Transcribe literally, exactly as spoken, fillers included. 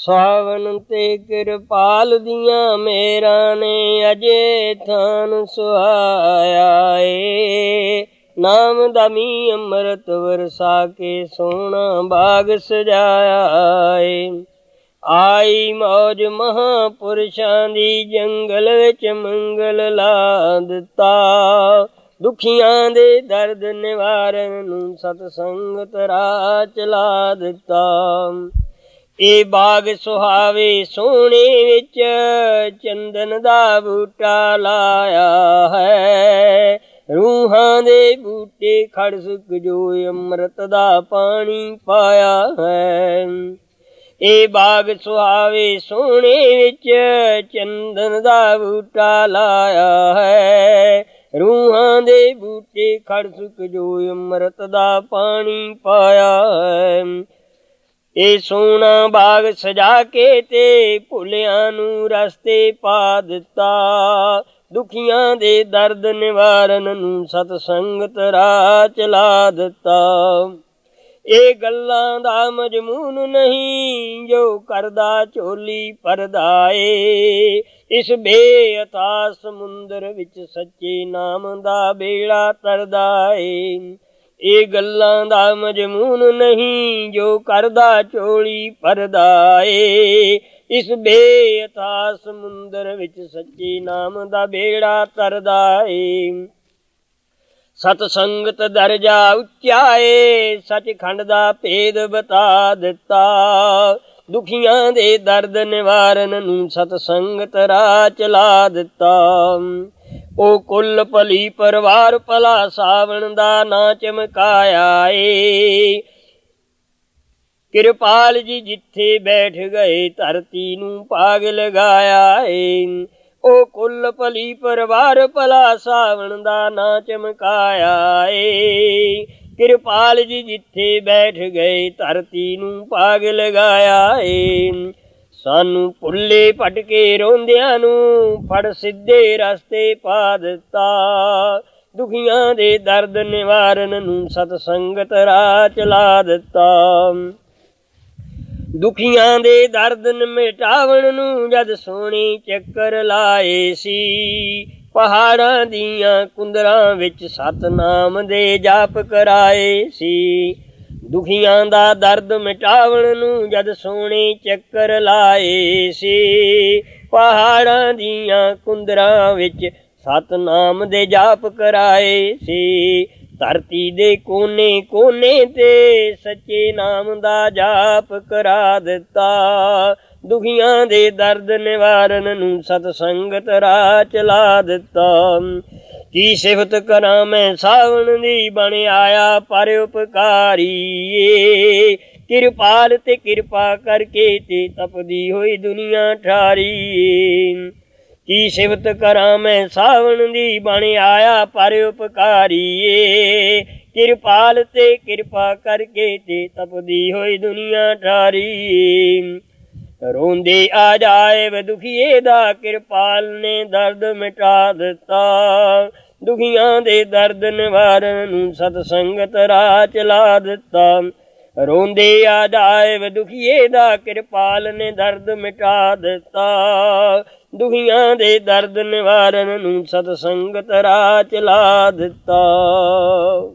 ਸਾਵਣ ਤੇ ਕਿਰਪਾਲ ਦੀਆਂ ਮੇਰਾਂ ਨੇ ਅਜੇ ਥਾਨ ਸੁਹਾਇਆ ਏ। ਨਾਮ ਦਾ ਮੀਂਹ ਅੰਮ੍ਰਿਤ ਵਰਸਾ ਕੇ ਸੋਹਣਾ ਬਾਗ ਸਜਾਇਆ ਏ। ਆਈ ਮੌਜ ਮਹਾਂਪੁਰਸ਼ਾਂ ਦੀ ਜੰਗਲ ਵਿੱਚ ਮੰਗਲ ਲਾ ਦਿੱਤਾ। ਦੁਖੀਆਂ ਦੇ ਦਰਦ ਨਿਵਾਰਨ ਨੂੰ ਸਤ ਸੰਗਤ ਰਾਹ ਚਲਾ ਦਿੱਤਾ। ਇਹ ਬਾਗ ਸੁਹਾਵੇ ਸੋਹਣੇ ਵਿੱਚ ਚੰਦਨ ਦਾ ਬੂਟਾ ਲਾਇਆ ਹੈ। ਰੂਹਾਂ ਦੇ ਬੂਟੇ ਖੜ ਸੁੱਕ ਜੋ ਅੰਮ੍ਰਿਤ ਦਾ ਪਾਣੀ ਪਾਇਆ ਹੈ। ਇਹ ਬਾਗ ਸੁਹਾਵੇ ਸੋਹਣੇ ਵਿੱਚ ਚੰਦਨ ਦਾ ਬੂਟਾ ਲਾਇਆ ਹੈ। ਰੂਹਾਂ ਦੇ ਬੂਟੇ ਖੜ ਸੁੱਕ ਜੋ ਅੰਮ੍ਰਿਤ ਦਾ ਪਾਣੀ ਪਾਇਆ ਹੈ। ਇਹ ਸੋਹਣਾ ਬਾਗ ਸਜਾ ਕੇ ਤੇ ਭੁੱਲਿਆਂ ਨੂੰ ਰਸਤੇ ਪਾ ਦਿੱਤਾ। ਦੁਖੀਆਂ ਦੇ ਦਰਦ ਨਿਵਾਰਨ ਨੂੰ ਸਤ ਸੰਗਤ ਰਾਹ ਚਲਾ ਦਿੱਤਾ। ਇਹ ਗੱਲਾਂ ਦਾ ਮਜ਼ਮੂਨ ਨਹੀਂ ਜੋ ਕਰਦਾ ਝੋਲੀ ਭਰਦਾ ਏ। ਇਸ ਬੇਅਥਾਹ ਸਮੁੰਦਰ ਵਿੱਚ ਸੱਚੇ ਨਾਮ ਦਾ ਬੇੜਾ ਤਰਦਾ ਏ। ਇਹ ਗੱਲਾਂ ਦਾ ਮਜ਼ਮੂਨ ਨਹੀਂ ਜੋ ਕਰਦਾ ਝੋਲੀ ਭਰਦਾ ਏ। ਇਸ ਬੇਅਥਾਹ ਸਮੁੰਦਰ ਵਿੱਚ ਸੱਚੇ ਨਾਮ ਦਾ ਬੇੜਾ ਤਰਦਾ ਏ। ਸਤ ਸੰਗਤ ਦਰਜਾ ਉੱਚਾ ਏ, ਸੱਚਖੰਡ ਦਾ ਭੇਦ ਬਤਾ ਦਿੱਤਾ। ਦੁਖੀਆਂ ਦੇ ਦਰਦ ਨਿਵਾਰਨ ਨੂੰ ਸਤ ਸੰਗਤ ਰਾਹ ਚਲਾ ਦਿੱਤਾ। ਉਹ ਕੁੱਲ ਭਲੀ ਪਰਿਵਾਰ ਭਲਾ ਸਾਵਣ ਦਾ ਨਾਂ ਚਮਕਾਇਆ ਏ। ਕਿਰਪਾਲ ਜੀ ਜਿੱਥੇ ਬੈਠ ਗਏ ਧਰਤੀ ਨੂੰ ਭਾਗ ਲਗਾਇਆ ਏ। ਉਹ ਕੁੱਲ ਭਲੀ ਪਰਿਵਾਰ ਭਲਾ ਸਾਵਣ ਦਾ ਨਾਂ ਚਮਕਾਇਆ ਏ। ਕਿਰਪਾਲ ਜੀ ਜਿੱਥੇ ਬੈਠ ਗਏ ਧਰਤੀ ਨੂੰ ਭਾਗ ਲਗਾਇਆ ਏ। ਸਾਨੂੰ ਭੁੱਲੇ ਭਟਕੇ ਰੋਂਦਿਆਂ ਨੂੰ ਫੜ ਸਿੱਧੇ ਰਸਤੇ ਪਾ ਦਿੱਤਾ। ਦੁਖੀਆਂ ਦੇ ਦਰਦ ਨਿਵਾਰਨ ਨੂੰ ਸਤ ਸੰਗਤ ਰਾਹ ਚਲਾ ਦਿੱਤਾ। ਦੁਖੀਆਂ ਦੇ ਦਰਦ ਮਿਟਾਵਣ ਨੂੰ ਜਦ ਸੋਹਣੇ ਚੱਕਰ ਲਾਏ ਸੀ। ਪਹਾੜਾਂ ਦੀਆਂ ਕੁੰਦਰਾਂ ਵਿੱਚ ਸਤਨਾਮ ਦੇ ਜਾਪ ਕਰਾਏ ਸੀ। ਦੁਖੀਆਂ ਦਾ ਦਰਦ ਮਿਟਾਵਣ ਨੂੰ ਜਦ ਸੋਹਣੇ ਚੱਕਰ ਲਾਏ ਸੀ। ਪਹਾੜਾਂ ਦੀਆਂ ਕੁੰਦਰਾਂ ਵਿੱਚ ਸਤਨਾਮ ਦੇ ਜਾਪ ਕਰਾਏ ਸੀ। ਧਰਤੀ ਦੇ ਕੋਨੇ ਕੋਨੇ ਤੇ ਸੱਚੇ ਨਾਮ ਦਾ ਜਾਪ ਕਰਾ ਦਿੱਤਾ। ਦੁਖੀਆਂ ਦੇ ਦਰਦ ਨਿਵਾਰਨ ਨੂੰ ਸਤ ਸੰਗਤ ਰਾਹ ਚਲਾ ਦਿੱਤਾ। ਕੀ ਸਿਫਤ ਕਰਾਂ ਮੈਂ ਸਾਵਣ ਦੀ ਬਣ ਆਇਆ ਪਰ ਉਪਕਾਰੀ ਏ। ਕਿਰਪਾਲ ਤੇ ਕਿਰਪਾ ਕਰਕੇ ਤੇ ਤਪਦੀ ਹੋਈ ਦੁਨੀਆ ਠਾਰੀ ਏ। ਕੀ ਸਿਫਤ ਕਰਾਂ ਮੈਂ ਸਾਵਣ ਦੀ ਬਣ ਆਇਆ ਪਰ ਉਪਕਾਰੀ ਏ। ਕਿਰਪਾਲ ਤੇ ਕਿਰਪਾ ਕਰਕੇ ਤੇ ਤਪਦੀ ਹੋਈ ਦੁਨੀਆ ਠਾਰੀ ਏ। ਰੋਂਦੇ ਅਜਾਇਬ ਦੁਖੀਏ ਦਾ ਕਿਰਪਾਲ ਨੇ ਦਰਦ ਮਿਟਾ ਦਿੱਤਾ। ਦੁਖੀਆਂ ਦੇ ਦਰਦ ਨਿਵਾਰਨ ਨੂੰ ਸਤ ਸੰਗਤ ਰਾਹ ਚਲਾ ਦਿੱਤਾ। ਰੋਂਦੇ ਅਜਾਇਬ ਦੁਖੀਏ ਦਾ ਕਿਰਪਾਲ ਨੇ ਦਰਦ ਮਿਟਾ ਦਿੱਤਾ। ਦੁਖੀਆਂ ਦੇ ਦਰਦ ਨਿਵਾਰਨ ਨੂੰ ਸਤ ਸੰਗਤ ਰਾਹ ਚਲਾ ਦਿੱਤਾ।